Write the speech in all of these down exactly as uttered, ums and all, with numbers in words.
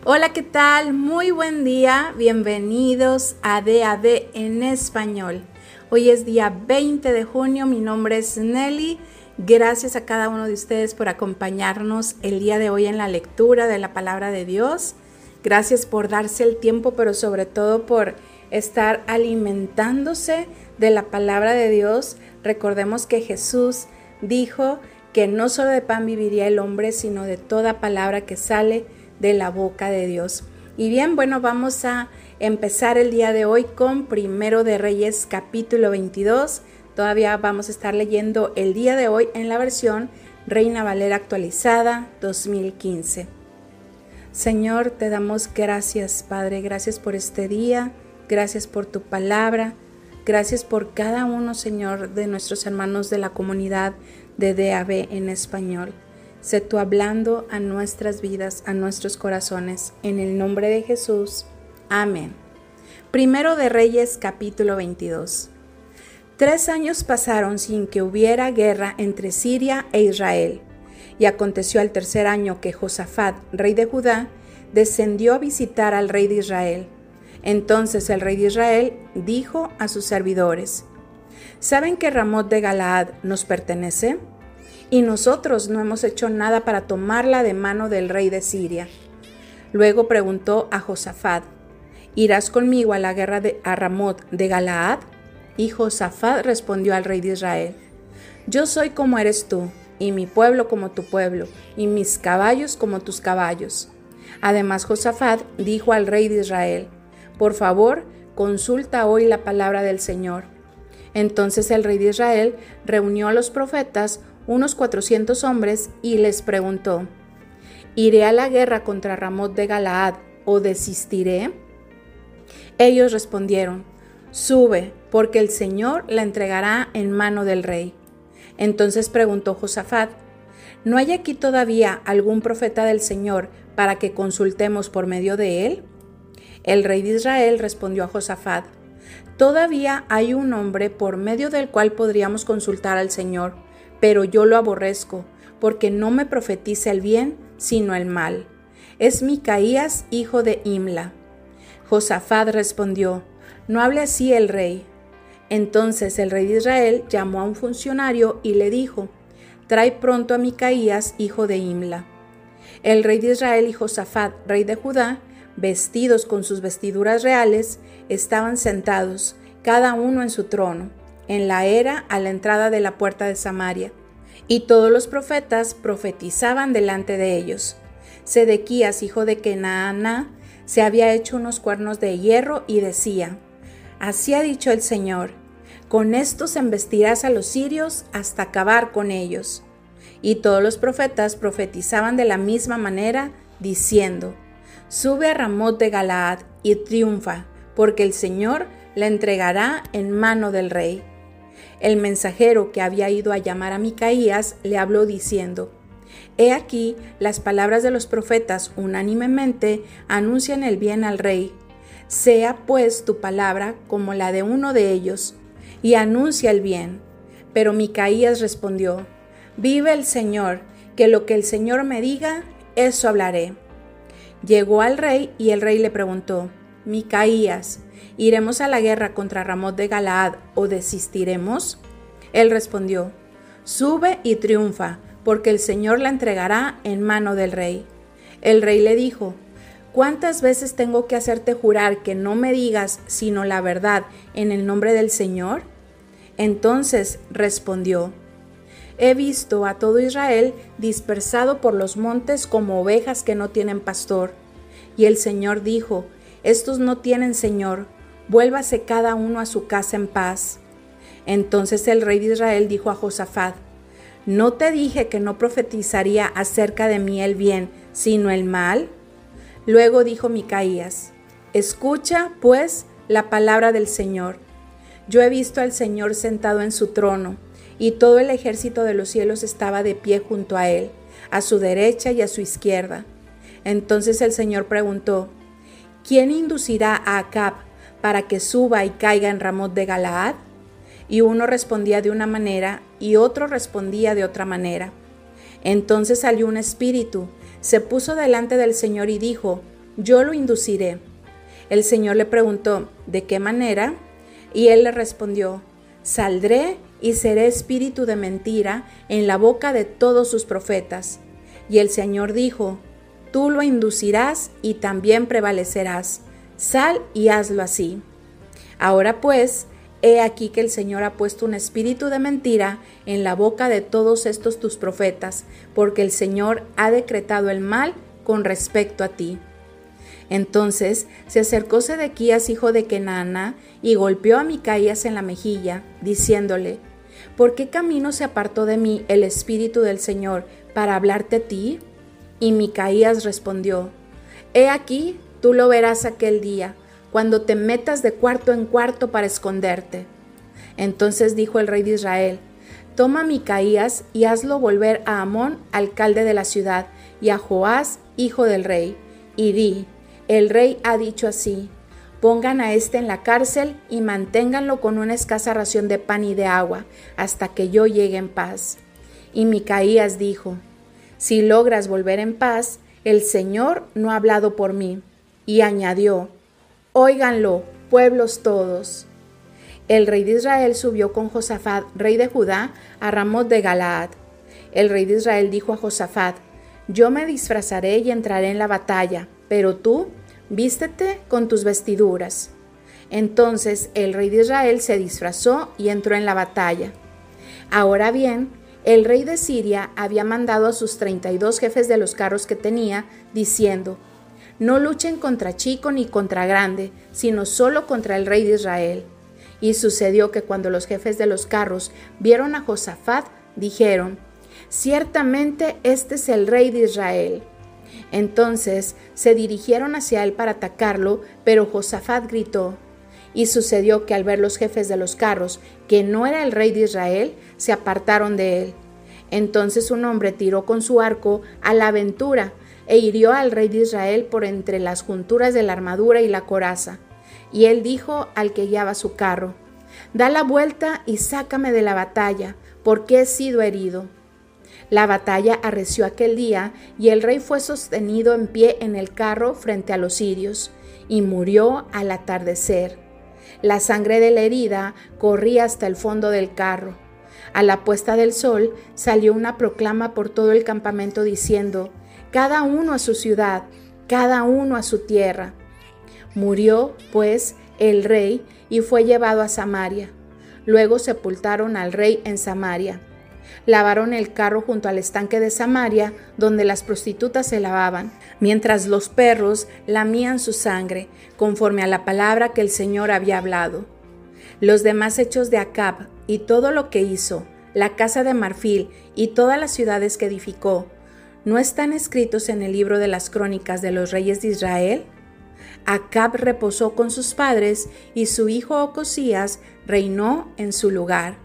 Hola, ¿qué tal? Muy buen día, bienvenidos a D A B en español. Hoy es día veinte de junio, mi nombre es Nelly. Gracias a cada uno de ustedes por acompañarnos el día de hoy en la lectura de la palabra de Dios. Gracias por darse el tiempo, pero sobre todo por estar alimentándose de la palabra de Dios. Recordemos que Jesús dijo que no solo de pan viviría el hombre, sino de toda palabra que sale de la boca de Dios. Y bien, bueno, vamos a empezar el día de hoy con Primero de Reyes capítulo veintidós. Todavía vamos a estar leyendo el día de hoy en la versión Reina Valera actualizada dos mil quince. Señor, te damos gracias, Padre, gracias por este día, gracias por tu palabra, gracias por cada uno, Señor, de nuestros hermanos de la comunidad de D A B en español. Sé tú hablando a nuestras vidas, a nuestros corazones, en el nombre de Jesús. Amén. Primero de Reyes capítulo veintidós. Tres años pasaron sin que hubiera guerra entre Siria e Israel. Y aconteció al tercer año que Josafat, rey de Judá, descendió a visitar al rey de Israel. Entonces el rey de Israel dijo a sus servidores: ¿Saben que Ramot de Galaad nos pertenece? Y nosotros no hemos hecho nada para tomarla de mano del rey de Siria. Luego preguntó a Josafat: ¿Irás conmigo a la guerra de a Ramot de Galaad? Y Josafat respondió al rey de Israel: Yo soy como eres tú, y mi pueblo como tu pueblo, y mis caballos como tus caballos. Además Josafat dijo al rey de Israel: Por favor, consulta hoy la palabra del Señor. Entonces el rey de Israel reunió a los profetas, unos cuatrocientos hombres, y les preguntó: ¿Iré a la guerra contra Ramot de Galaad o desistiré? Ellos respondieron: Sube, porque el Señor la entregará en mano del rey. Entonces preguntó Josafat: ¿No hay aquí todavía algún profeta del Señor para que consultemos por medio de él? El rey de Israel respondió a Josafat: Todavía hay un hombre por medio del cual podríamos consultar al Señor, pero yo lo aborrezco, porque no me profetiza el bien, sino el mal. Es Micaías, hijo de Imla. Josafat respondió: No hable así el rey. Entonces el rey de Israel llamó a un funcionario y le dijo: Trae pronto a Micaías, hijo de Imla. El rey de Israel y Josafat, rey de Judá, vestidos con sus vestiduras reales, estaban sentados, cada uno en su trono, en la era a la entrada de la puerta de Samaria. Y todos los profetas profetizaban delante de ellos. Sedequías, hijo de Kenaaná, se había hecho unos cuernos de hierro y decía: Así ha dicho el Señor: Con estos embestirás a los sirios hasta acabar con ellos. Y todos los profetas profetizaban de la misma manera, diciendo: Sube a Ramot de Galaad y triunfa, porque el Señor la entregará en mano del rey. El mensajero que había ido a llamar a Micaías le habló diciendo: He aquí, las palabras de los profetas unánimemente anuncian el bien al rey. Sea pues tu palabra como la de uno de ellos, y anuncia el bien. Pero Micaías respondió: Vive el Señor, que lo que el Señor me diga, eso hablaré. Llegó al rey y el rey le preguntó: Micaías, ¿iremos a la guerra contra Ramot de Galaad o desistiremos? Él respondió: Sube y triunfa, porque el Señor la entregará en mano del rey. El rey le dijo: ¿Cuántas veces tengo que hacerte jurar que no me digas sino la verdad en el nombre del Señor? Entonces respondió: He visto a todo Israel dispersado por los montes como ovejas que no tienen pastor. Y el Señor dijo: Estos no tienen señor, vuélvase cada uno a su casa en paz. Entonces el rey de Israel dijo a Josafat: ¿No te dije que no profetizaría acerca de mí el bien, sino el mal? Luego dijo Micaías: Escucha, pues, la palabra del Señor. Yo he visto al Señor sentado en su trono, y todo el ejército de los cielos estaba de pie junto a él, a su derecha y a su izquierda. Entonces el Señor preguntó: ¿Quién inducirá a Acab para que suba y caiga en Ramot de Galaad? Y uno respondía de una manera y otro respondía de otra manera. Entonces salió un espíritu, se puso delante del Señor y dijo: yo lo induciré. El Señor le preguntó, ¿de qué manera? Y él le respondió, saldré y seré espíritu de mentira en la boca de todos sus profetas. Y el Señor dijo, tú lo inducirás y también prevalecerás. Sal y hazlo así. Ahora pues, he aquí que el Señor ha puesto un espíritu de mentira en la boca de todos estos tus profetas, porque el Señor ha decretado el mal con respecto a ti. Entonces se acercó Sedequías, hijo de Kenaana, y golpeó a Micaías en la mejilla, diciéndole, ¿por qué camino se apartó de mí el espíritu del Señor para hablarte a ti? Y Micaías respondió, he aquí, tú lo verás aquel día, cuando te metas de cuarto en cuarto para esconderte. Entonces dijo el rey de Israel, toma a Micaías y hazlo volver a Amón, alcalde de la ciudad, y a Joás, hijo del rey, y di, el rey ha dicho así, pongan a éste en la cárcel y manténganlo con una escasa ración de pan y de agua, hasta que yo llegue en paz. Y Micaías dijo, si logras volver en paz, el Señor no ha hablado por mí. Y añadió, óiganlo, pueblos todos. El rey de Israel subió con Josafat, rey de Judá, a Ramot de Galaad. El rey de Israel dijo a Josafat, yo me disfrazaré y entraré en la batalla, pero tú, vístete con tus vestiduras. Entonces el rey de Israel se disfrazó y entró en la batalla. Ahora bien, el rey de Siria había mandado a sus treinta y dos jefes de los carros que tenía, diciendo, no luchen contra chico ni contra grande, sino solo contra el rey de Israel. Y sucedió que cuando los jefes de los carros vieron a Josafat, dijeron, ciertamente este es el rey de Israel. Entonces se dirigieron hacia él para atacarlo, pero Josafat gritó. Y sucedió que al ver los jefes de los carros que no era el rey de Israel, se apartaron de él. Entonces un hombre tiró con su arco a la aventura e hirió al rey de Israel por entre las junturas de la armadura y la coraza. Y él dijo al que guiaba su carro, da la vuelta y sácame de la batalla, porque he sido herido. La batalla arreció aquel día, y el rey fue sostenido en pie en el carro frente a los sirios, y murió al atardecer. La sangre de la herida corría hasta el fondo del carro. A la puesta del sol salió una proclama por todo el campamento diciendo, cada uno a su ciudad, cada uno a su tierra. Murió, pues, el rey y fue llevado a Samaria. Luego sepultaron al rey en Samaria. Lavaron el carro junto al estanque de Samaria, donde las prostitutas se lavaban, mientras los perros lamían su sangre, conforme a la palabra que el Señor había hablado. Los demás hechos de Acab y todo lo que hizo, la casa de marfil y todas las ciudades que edificó, ¿no están escritos en el libro de las crónicas de los reyes de Israel? Acab reposó con sus padres y su hijo Ocosías reinó en su lugar.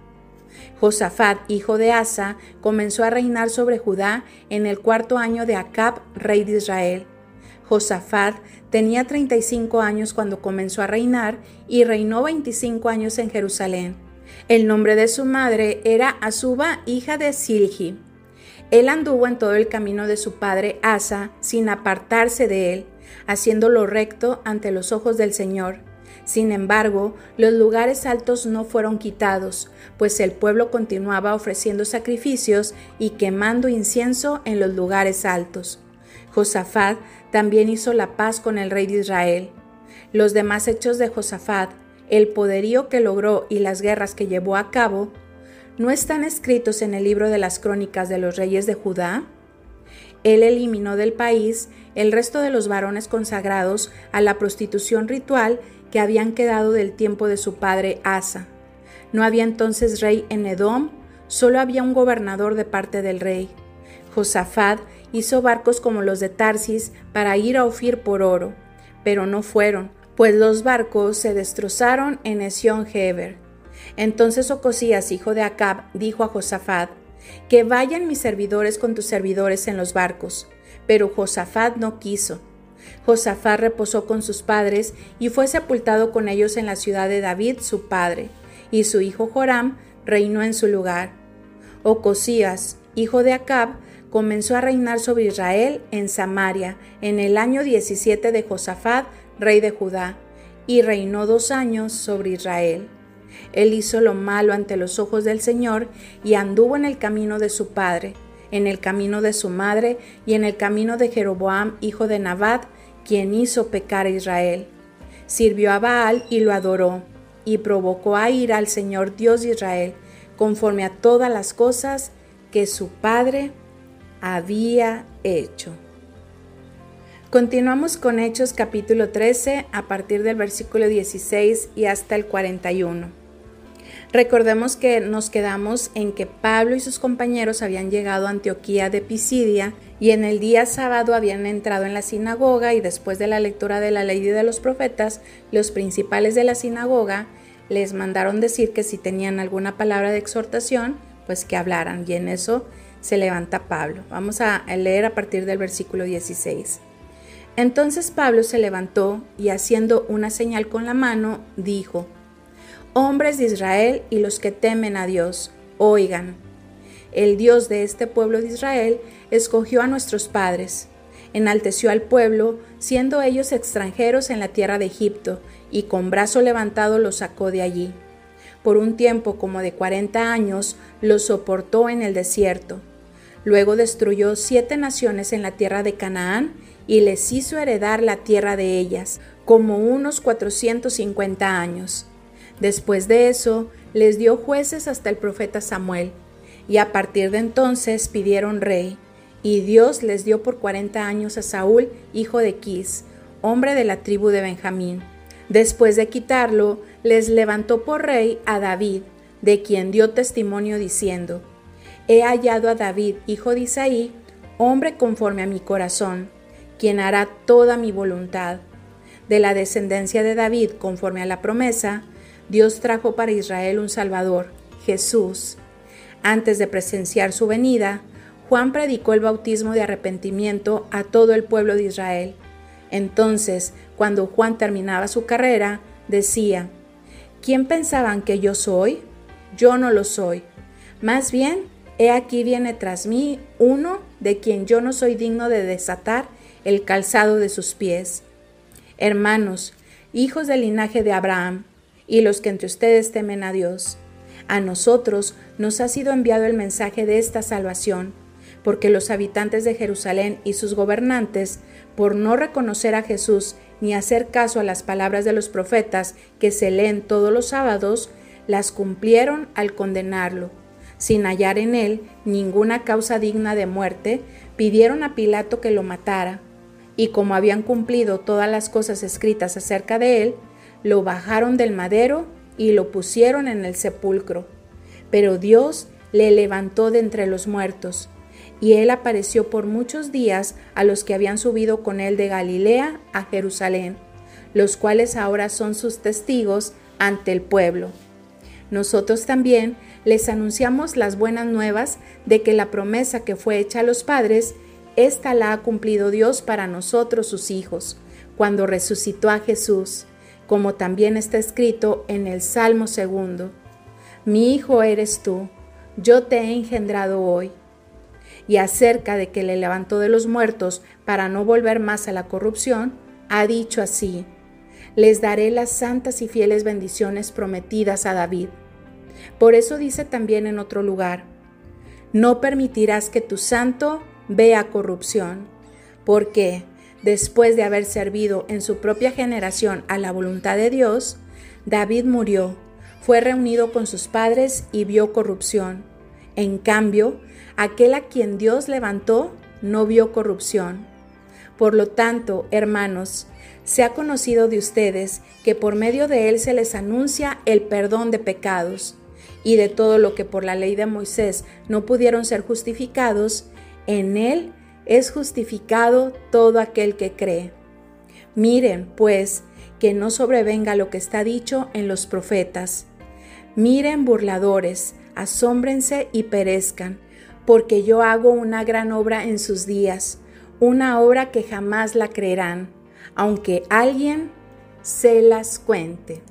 Josafat, hijo de Asa, comenzó a reinar sobre Judá en el cuarto año de Acab, rey de Israel. Josafat tenía treinta y cinco años cuando comenzó a reinar y reinó veinticinco años en Jerusalén. El nombre de su madre era Azuba, hija de Silhi. Él anduvo en todo el camino de su padre Asa, sin apartarse de él, haciendo lo recto ante los ojos del Señor. Sin embargo, los lugares altos no fueron quitados, pues el pueblo continuaba ofreciendo sacrificios y quemando incienso en los lugares altos. Josafat también hizo la paz con el rey de Israel. Los demás hechos de Josafat, el poderío que logró y las guerras que llevó a cabo, ¿no están escritos en el libro de las crónicas de los reyes de Judá? Él eliminó del país el resto de los varones consagrados a la prostitución ritual que habían quedado del tiempo de su padre Asa. No había entonces rey en Edom, solo había un gobernador de parte del rey. Josafat hizo barcos como los de Tarsis para ir a Ofir por oro, pero no fueron, pues los barcos se destrozaron en Esión-Geber. Entonces Ocosías, hijo de Acab, dijo a Josafat, que vayan mis servidores con tus servidores en los barcos. Pero Josafat no quiso. Josafat reposó con sus padres y fue sepultado con ellos en la ciudad de David, su padre, y su hijo Joram reinó en su lugar. Ocosías, hijo de Acab, comenzó a reinar sobre Israel en Samaria en el año diecisiete de Josafat, rey de Judá, y reinó dos años sobre Israel. Él hizo lo malo ante los ojos del Señor y anduvo en el camino de su padre, en el camino de su madre y en el camino de Jeroboam, hijo de Nabat, quien hizo pecar a Israel. Sirvió a Baal y lo adoró, y provocó a ira al Señor Dios de Israel, conforme a todas las cosas que su padre había hecho. Continuamos con Hechos capítulo trece a partir del versículo dieciséis y hasta el cuarenta y uno. Recordemos que nos quedamos en que Pablo y sus compañeros habían llegado a Antioquía de Pisidia y en el día sábado habían entrado en la sinagoga, y después de la lectura de la ley y de los profetas, los principales de la sinagoga les mandaron decir que si tenían alguna palabra de exhortación, pues que hablaran, y en eso se levanta Pablo. Vamos a leer a partir del versículo dieciséis. Entonces Pablo se levantó y, haciendo una señal con la mano, dijo: Hombres de Israel y los que temen a Dios, oigan. El Dios de este pueblo de Israel escogió a nuestros padres, enalteció al pueblo, siendo ellos extranjeros en la tierra de Egipto, y con brazo levantado los sacó de allí. Por un tiempo como de cuarenta años los soportó en el desierto. Luego destruyó siete naciones en la tierra de Canaán y les hizo heredar la tierra de ellas, como unos cuatrocientos cincuenta años. Después de eso, les dio jueces hasta el profeta Samuel, y a partir de entonces pidieron rey, y Dios les dio por cuarenta años a Saúl, hijo de Quis, hombre de la tribu de Benjamín. Después de quitarlo, les levantó por rey a David, de quien dio testimonio diciendo: He hallado a David, hijo de Isaí, hombre conforme a mi corazón, quien hará toda mi voluntad. De la descendencia de David, conforme a la promesa, Dios trajo para Israel un Salvador, Jesús. Antes de presenciar su venida, Juan predicó el bautismo de arrepentimiento a todo el pueblo de Israel. Entonces, cuando Juan terminaba su carrera, decía: ¿Quién pensaban que yo soy? Yo no lo soy. Más bien, he aquí viene tras mí uno de quien yo no soy digno de desatar el calzado de sus pies. Hermanos, hijos del linaje de Abraham, y los que entre ustedes temen a Dios, a nosotros nos ha sido enviado el mensaje de esta salvación, porque los habitantes de Jerusalén y sus gobernantes, por no reconocer a Jesús ni hacer caso a las palabras de los profetas que se leen todos los sábados, las cumplieron al condenarlo. Sin hallar en él ninguna causa digna de muerte, pidieron a Pilato que lo matara, y como habían cumplido todas las cosas escritas acerca de él, lo bajaron del madero y lo pusieron en el sepulcro. Pero Dios le levantó de entre los muertos, y él apareció por muchos días a los que habían subido con él de Galilea a Jerusalén, los cuales ahora son sus testigos ante el pueblo. Nosotros también les anunciamos las buenas nuevas de que la promesa que fue hecha a los padres, ésta la ha cumplido Dios para nosotros sus hijos, cuando resucitó a Jesús, como también está escrito en el Salmo segundo: Mi hijo eres tú, yo te he engendrado hoy. Y acerca de que le levantó de los muertos para no volver más a la corrupción, ha dicho así: les daré las santas y fieles bendiciones prometidas a David. Por eso dice también en otro lugar: no permitirás que tu santo vea corrupción, porque después de haber servido en su propia generación a la voluntad de Dios, David murió, fue reunido con sus padres y vio corrupción. En cambio, aquel a quien Dios levantó no vio corrupción. Por lo tanto, hermanos, se ha conocido de ustedes que por medio de él se les anuncia el perdón de pecados, y de todo lo que por la ley de Moisés no pudieron ser justificados, en él es justificado todo aquel que cree. Miren, pues, que no sobrevenga lo que está dicho en los profetas. Miren, burladores, asómbrense y perezcan, porque yo hago una gran obra en sus días, una obra que jamás la creerán, aunque alguien se las cuente.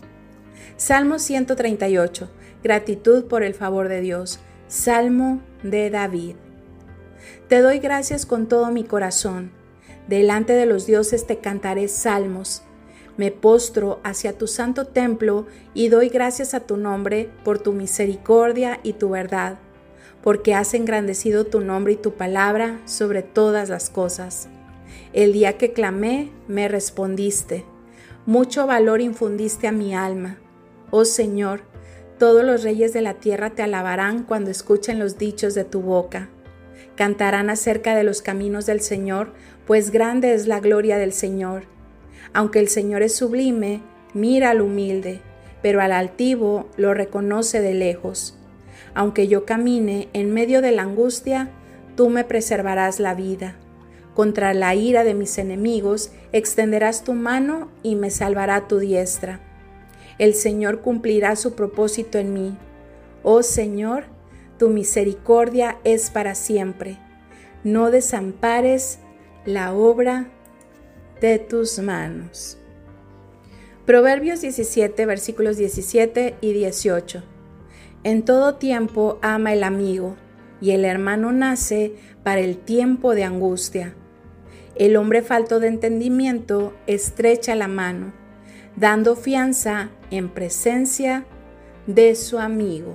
Salmo ciento treinta y ocho. Gratitud por el favor de Dios. Salmo de David. Te doy gracias con todo mi corazón. Delante de los dioses te cantaré salmos. Me postro hacia tu santo templo y doy gracias a tu nombre por tu misericordia y tu verdad, porque has engrandecido tu nombre y tu palabra sobre todas las cosas. El día que clamé, me respondiste. Mucho valor infundiste a mi alma. Oh Señor, todos los reyes de la tierra te alabarán cuando escuchen los dichos de tu boca. Cantarán acerca de los caminos del Señor, pues grande es la gloria del Señor. Aunque el Señor es sublime, mira al humilde, pero al altivo lo reconoce de lejos. Aunque yo camine en medio de la angustia, tú me preservarás la vida. Contra la ira de mis enemigos extenderás tu mano y me salvará tu diestra. El Señor cumplirá su propósito en mí. Oh Señor, tu misericordia es para siempre. No desampares la obra de tus manos. Proverbios diecisiete, versículos diecisiete y dieciocho. En todo tiempo ama el amigo, y el hermano nace para el tiempo de angustia. El hombre falto de entendimiento estrecha la mano, dando fianza en presencia de su amigo.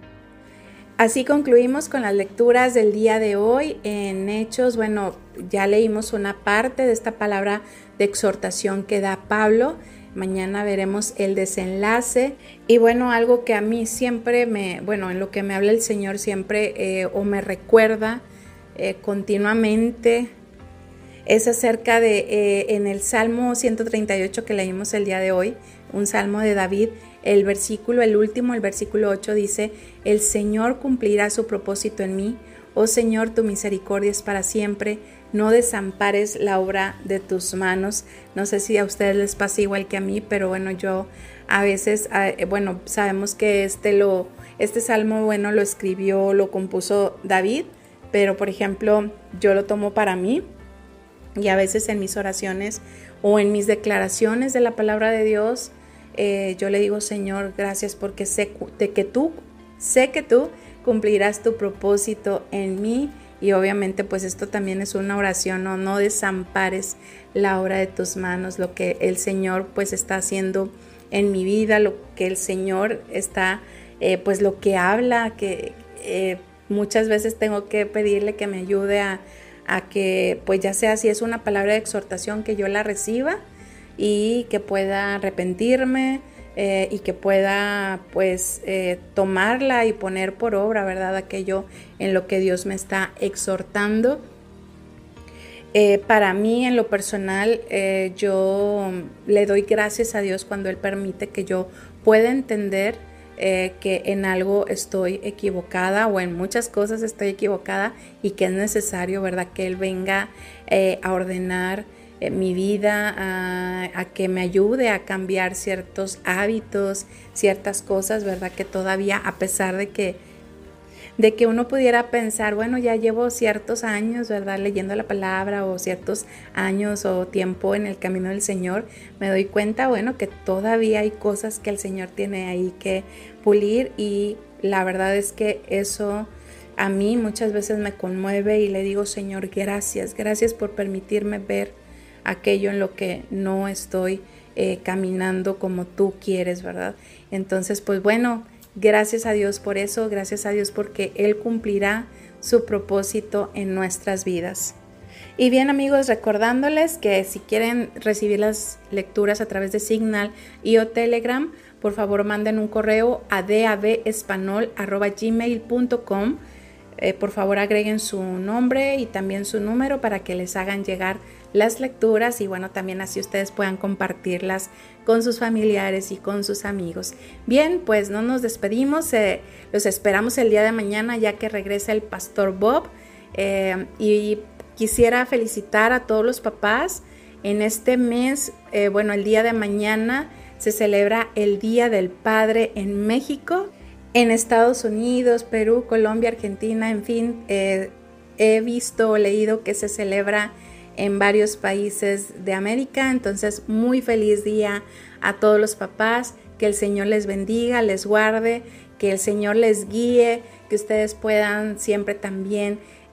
Así concluimos con las lecturas del día de hoy en Hechos. Bueno, ya leímos una parte de esta palabra de exhortación que da Pablo. Mañana veremos el desenlace. Y bueno, algo que a mí siempre me, bueno, en lo que me habla el Señor siempre eh, o me recuerda eh, continuamente es acerca de eh, en el Salmo ciento treinta y ocho que leímos el día de hoy, un salmo de David. El versículo, el último, el versículo ocho dice, el Señor cumplirá su propósito en mí. Oh Señor, tu misericordia es para siempre. No desampares la obra de tus manos. No sé si a ustedes les pasa igual que a mí, pero bueno, yo a veces, bueno, sabemos que este, lo, este salmo, bueno, lo escribió, lo compuso David, pero por ejemplo, yo lo tomo para mí y a veces en mis oraciones o en mis declaraciones de la palabra de Dios, Eh, yo le digo, Señor, gracias porque sé de que tú, sé que tú cumplirás tu propósito en mí. Y obviamente pues esto también es una oración, no, no desampares la obra de tus manos, lo que el Señor pues está haciendo en mi vida, lo que el Señor está, eh, pues lo que habla, que eh, muchas veces tengo que pedirle que me ayude a, a que pues ya sea si es una palabra de exhortación que yo la reciba y que pueda arrepentirme eh, y que pueda pues eh, tomarla y poner por obra, ¿verdad? Aquello en lo que Dios me está exhortando. Eh, para mí en lo personal eh, yo le doy gracias a Dios cuando Él permite que yo pueda entender eh, que en algo estoy equivocada o en muchas cosas estoy equivocada y que es necesario, ¿verdad? Que Él venga eh, a ordenar Eh, mi vida, a, a que me ayude a cambiar ciertos hábitos, ciertas cosas, ¿verdad? Que todavía, a pesar de que, de que uno pudiera pensar, bueno, ya llevo ciertos años, ¿verdad? Leyendo la palabra o ciertos años o tiempo en el camino del Señor, me doy cuenta, bueno, que todavía hay cosas que el Señor tiene ahí que pulir y la verdad es que eso a mí muchas veces me conmueve y le digo, Señor, gracias, gracias por permitirme ver aquello en lo que no estoy eh, caminando como tú quieres, ¿verdad? Entonces, pues bueno, gracias a Dios por eso, gracias a Dios porque Él cumplirá su propósito en nuestras vidas. Y bien amigos, recordándoles que si quieren recibir las lecturas a través de Signal y o Telegram, por favor manden un correo a d a b espanol arroba gmail punto com. Eh, por favor agreguen su nombre y también su número para que les hagan llegar las lecturas y bueno, también así ustedes puedan compartirlas con sus familiares y con sus amigos. Bien, pues no nos despedimos, eh, los esperamos el día de mañana ya que regresa el Pastor Bob eh, y quisiera felicitar a todos los papás en este mes, eh, bueno, el día de mañana se celebra el Día del Padre en México. En Estados Unidos, Perú, Colombia, Argentina, en fin, eh, he visto o leído que se celebra en varios países de América. Entonces, muy feliz día a todos los papás, que el Señor les bendiga, les guarde, que el Señor les guíe, que ustedes puedan siempre también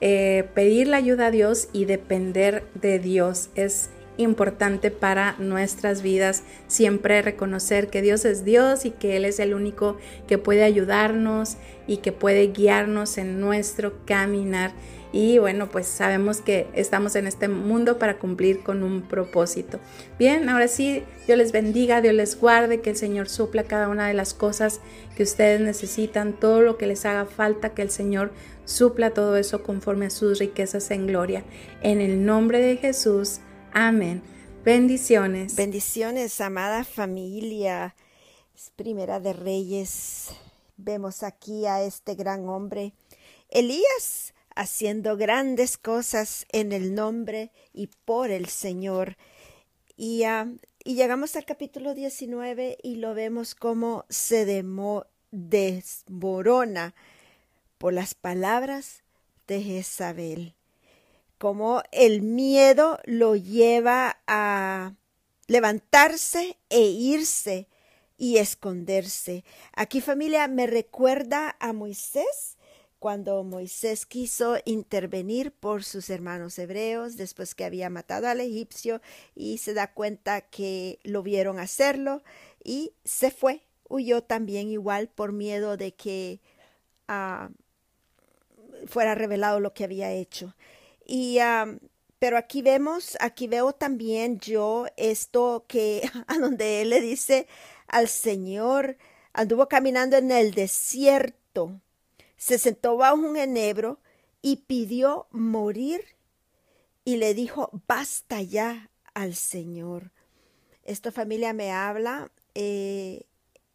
eh, pedir la ayuda a Dios y depender de Dios. Es importante para nuestras vidas siempre reconocer que Dios es Dios y que Él es el único que puede ayudarnos y que puede guiarnos en nuestro caminar. Y bueno, pues sabemos que estamos en este mundo para cumplir con un propósito. Bien, ahora sí, Dios les bendiga, Dios les guarde, que el Señor supla cada una de las cosas que ustedes necesitan, todo lo que les haga falta, que el Señor supla todo eso conforme a sus riquezas en gloria. En el nombre de Jesús, amén. Bendiciones. Bendiciones, amada familia. Es Primera de Reyes. Vemos aquí a este gran hombre, Elías, haciendo grandes cosas en el nombre y por el Señor. Y, uh, y llegamos al capítulo diecinueve y lo vemos como se demo, desmorona por las palabras de Jezabel. Como el miedo lo lleva a levantarse e irse y esconderse. Aquí, familia, me recuerda a Moisés, cuando Moisés quiso intervenir por sus hermanos hebreos después que había matado al egipcio y se da cuenta que lo vieron hacerlo y se fue, huyó también igual por miedo de que uh, fuera revelado lo que había hecho. Y um, pero aquí vemos, aquí veo también yo esto que a donde él le dice al Señor, anduvo caminando en el desierto, se sentó bajo un enebro y pidió morir y le dijo, basta ya al Señor. Esto, familia, me habla eh,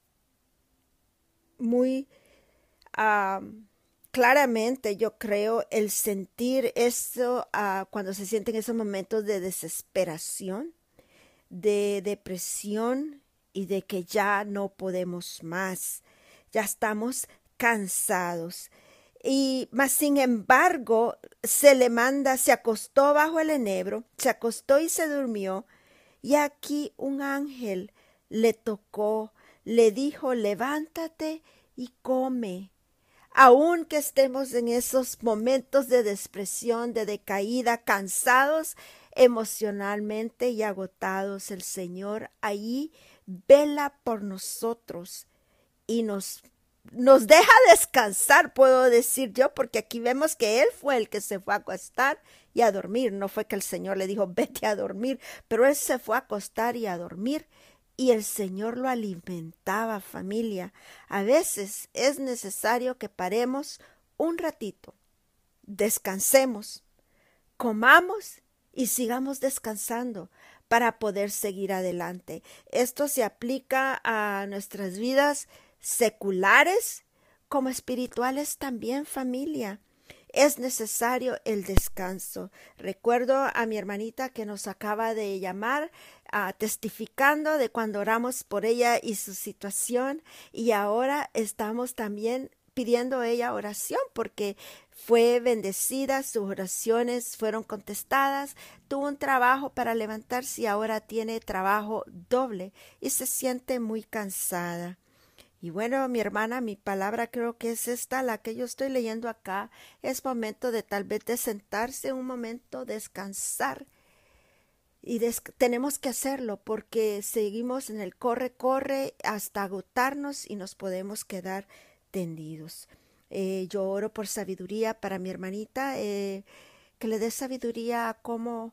muy uh, claramente, yo creo, el sentir eso uh, cuando se sienten esos momentos de desesperación, de depresión y de que ya no podemos más, ya estamos cansados. Y más sin embargo, se le manda, se acostó bajo el enebro, se acostó y se durmió, y aquí un ángel le tocó, le dijo, levántate y come. Aun que estemos en esos momentos de depresión, de decaída, cansados emocionalmente y agotados, el Señor allí vela por nosotros y nos, nos deja descansar, puedo decir yo, porque aquí vemos que Él fue el que se fue a acostar y a dormir. No fue que el Señor le dijo, vete a dormir, pero Él se fue a acostar y a dormir. Y el Señor lo alimentaba, familia. A veces es necesario que paremos un ratito, descansemos, comamos y sigamos descansando para poder seguir adelante. Esto se aplica a nuestras vidas seculares como espirituales también, familia. Es necesario el descanso. Recuerdo a mi hermanita que nos acaba de llamar uh, testificando de cuando oramos por ella y su situación, y ahora estamos también pidiendo a ella oración porque fue bendecida, sus oraciones fueron contestadas, tuvo un trabajo para levantarse y ahora tiene trabajo doble y se siente muy cansada. Y bueno, mi hermana, mi palabra creo que es esta, la que yo estoy leyendo acá. Es momento de tal vez de sentarse un momento, descansar. Y des tenemos que hacerlo porque seguimos en el corre, corre hasta agotarnos y nos podemos quedar tendidos. Eh, yo oro por sabiduría para mi hermanita, eh, que le dé sabiduría a cómo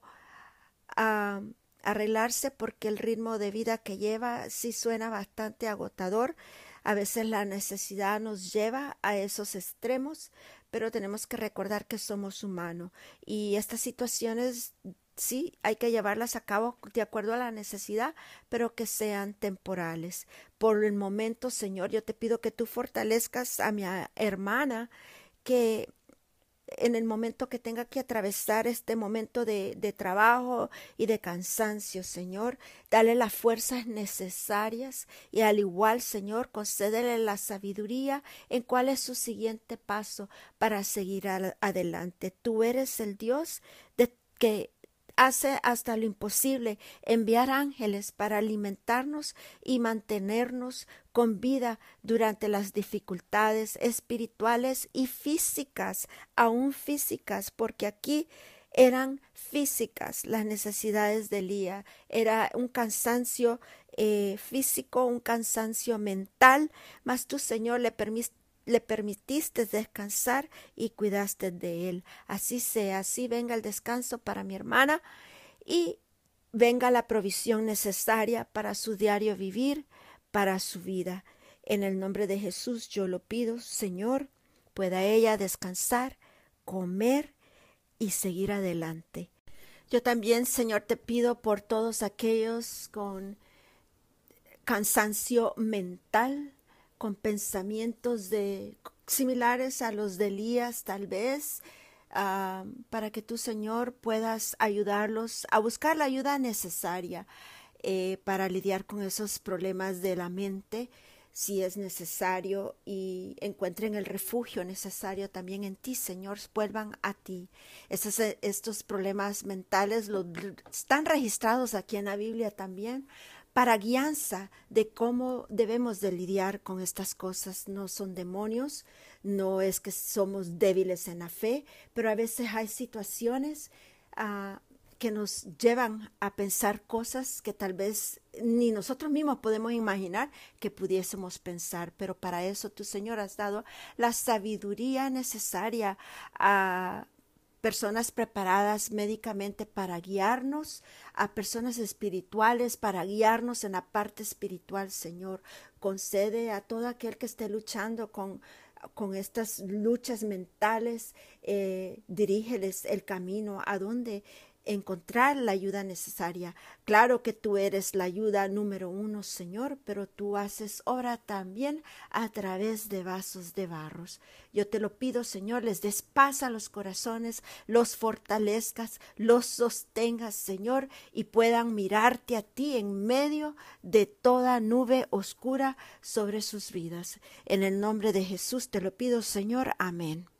a, arreglarse porque el ritmo de vida que lleva sí suena bastante agotador. A veces la necesidad nos lleva a esos extremos, pero tenemos que recordar que somos humanos y estas situaciones sí hay que llevarlas a cabo de acuerdo a la necesidad, pero que sean temporales. Por el momento, Señor, yo te pido que tú fortalezcas a mi hermana, que en el momento que tenga que atravesar este momento de, de trabajo y de cansancio, Señor, dale las fuerzas necesarias y al igual, Señor, concédele la sabiduría en cuál es su siguiente paso para seguir adelante. Tú eres el Dios de que hace hasta lo imposible, enviar ángeles para alimentarnos y mantenernos con vida durante las dificultades espirituales y físicas, aún físicas, porque aquí eran físicas las necesidades de Elías. Era un cansancio eh, físico, un cansancio mental, mas tú, Señor, le permitiste le permitiste descansar y cuidaste de él. Así sea, así venga el descanso para mi hermana y venga la provisión necesaria para su diario vivir, para su vida. En el nombre de Jesús yo lo pido, Señor, pueda ella descansar, comer y seguir adelante. Yo también, Señor, te pido por todos aquellos con cansancio mental, con pensamientos de, similares a los de Elías, tal vez, uh, para que tú, Señor, puedas ayudarlos a buscar la ayuda necesaria eh, para lidiar con esos problemas de la mente, si es necesario, y encuentren el refugio necesario también en ti, Señor, vuelvan a ti. Esos, estos problemas mentales los, están registrados aquí en la Biblia también, para guianza de cómo debemos de lidiar con estas cosas. No son demonios, no es que somos débiles en la fe, pero a veces hay situaciones uh, que nos llevan a pensar cosas que tal vez ni nosotros mismos podemos imaginar que pudiésemos pensar, pero para eso tú, Señor, has dado la sabiduría necesaria a personas preparadas médicamente para guiarnos, a personas espirituales para guiarnos en la parte espiritual, Señor. Concede a todo aquel que esté luchando con, con estas luchas mentales, eh, dirígeles el camino a donde encontrar la ayuda necesaria. Claro que tú eres la ayuda número uno, Señor, pero tú haces obra también a través de vasos de barros. Yo te lo pido, Señor, les des paz a los corazones, los fortalezcas, los sostengas, Señor, y puedan mirarte a ti en medio de toda nube oscura sobre sus vidas. En el nombre de Jesús te lo pido, Señor. Amén.